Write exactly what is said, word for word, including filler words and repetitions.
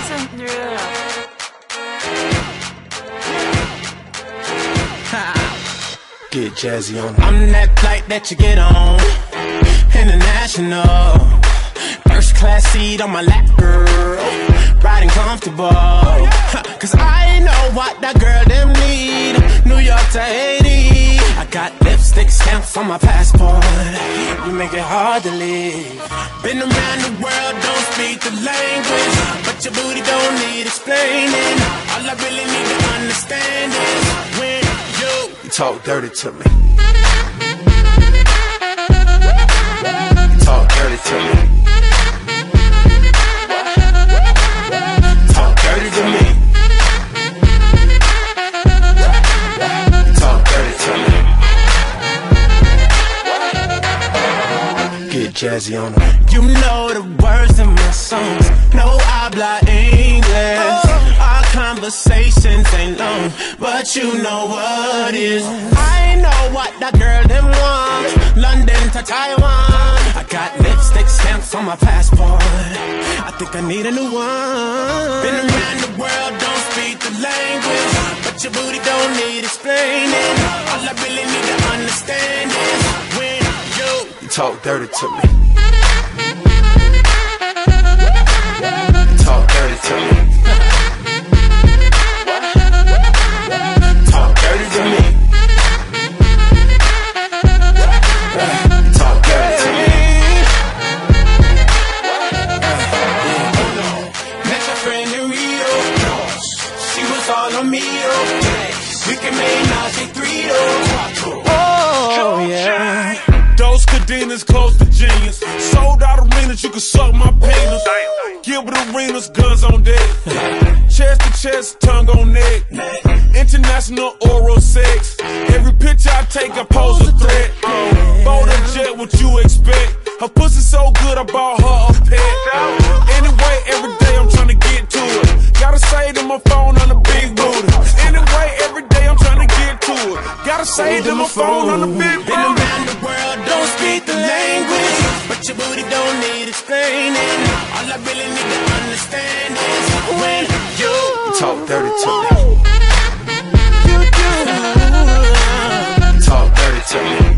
listen through. Get jazzy on. I'm that flight that you get on, international. First class seat on my lap, girl, riding comfortable. Cause I know what that girl them need. New York to Haiti, I got lipstick stamps on my passport. You make it hard to leave. Been around the world, don't speak the language, but your booty don't need explaining. All I really need to understand is when you, you talk dirty to me. You talk dirty to me. Talk dirty to me. You talk dirty to me. Get jazzy on them. You know the words in my songs. No habla English. Our conversations ain't long, but you know what is. I know what that girl them want. London to Taiwan. I got lipstick stamps on my passport. I think I need a new one. Been around the world, don't speak the language, but your booty don't need explaining. All I really need to understand is when you, you talk dirty to me. You talk dirty to me. Talk dirty to me. Talk dirty to me. Met your friend in Rio. She was all on me. We can make Najee three though. Oh yeah. Those cadenas close to genius. Sold out arenas, you can suck my penis. Gilbert Arenas, guns on deck. Chest to chest, tongue on neck. International oral sex. Every picture I take, I pose a threat. Bold and jet, what you expect? Her pussy so good, I bought her a pet. Anyway, every day I'm trying to get to it. Gotta say to my phone on the big booty. Anyway, every day I'm trying to get to it. Gotta say to my phone on the big booty. Been around the world, don't speak the language, but your booty don't need explaining. All I really need to understand is when you, you talk dirty to me. You do. Talk dirty to me.